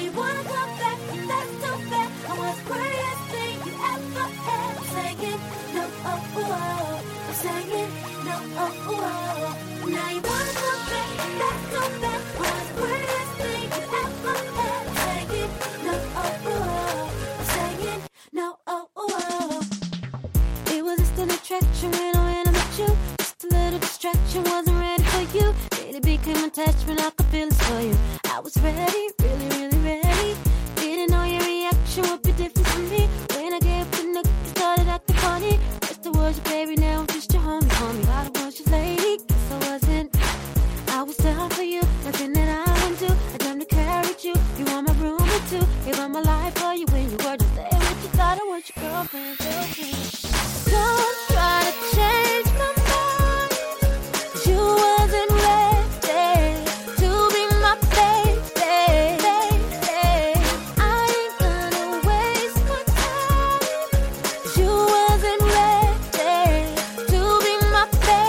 you wanna come back, and that's too bad. I was the prettiest thing you ever had. I'm saying no, oh, oh. I'm saying no, oh, oh. Now you wanna come back, and that's too bad. I was the prettiest thing you ever had. I'm saying no, oh, oh. I'm saying no, oh, oh. It was just an attraction when I met you. Just a little distraction, wasn't ready for you. It became attachment, I could feel it for you. I was ready, really, really ready. Didn't know your reaction would be different from me. When I gave up the look, you started acting funny. First I was your baby, now I'm just your homie, homie. Thought I was your lady, guess I wasn't. I was down for you, nothing that I wouldn't do. I dreamt to carry you, you want my roommate too. Gave up my life for you when you were just there with you. Thought I was your girlfriend, don't try to change my mind, 'cause you wasn't ready to be my baby. I ain't gonna waste my time, 'cause you wasn't ready to be my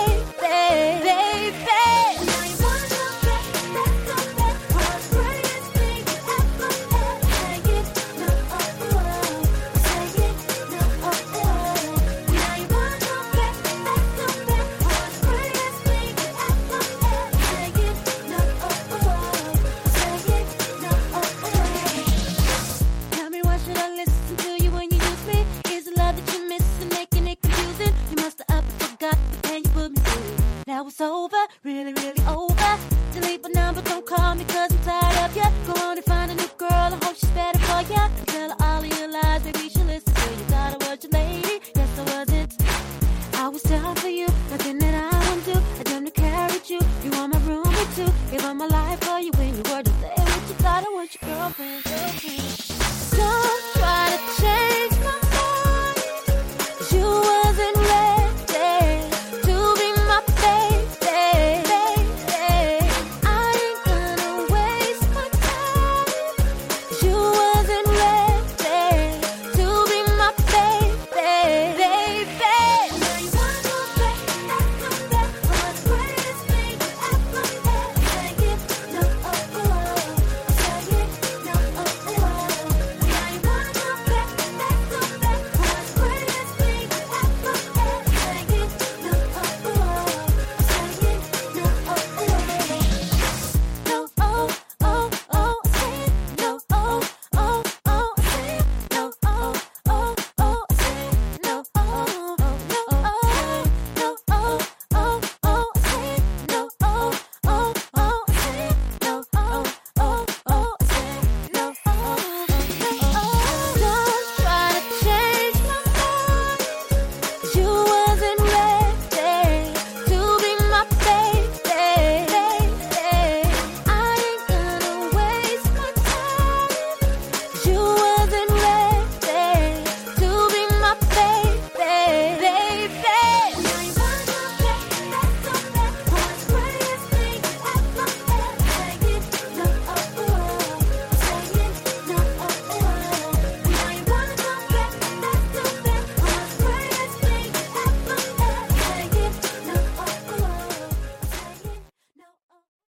baby. Now you wanna come back, that's so bad. I was the prettiest thing you ever had. Say it, no, oh, oh. Say it, no, oh, oh. Now you wanna come back, that's so bad. I was the prettiest thing you ever had. Say it, no, oh, oh. Say it, no, oh, oh. Tell me why should I listen to you when you use me? Is the love that you're missing making it confusing? You must have up and forgot the pain you put me through. Now it's over, really, really over. Delete my number, don't call me 'cause I'm tired of ya. Go on and find a new girl, I hope she's better for ya. Tell her all of your lies, baby, she'll listen to you. Thought I was your lady, yes I wasn't. I was down for you, nothing that I wouldn't do. I dreamt to carry you, you want my roommate too. Gave up my life for you when you were just there with you. Thought I was your girlfriend.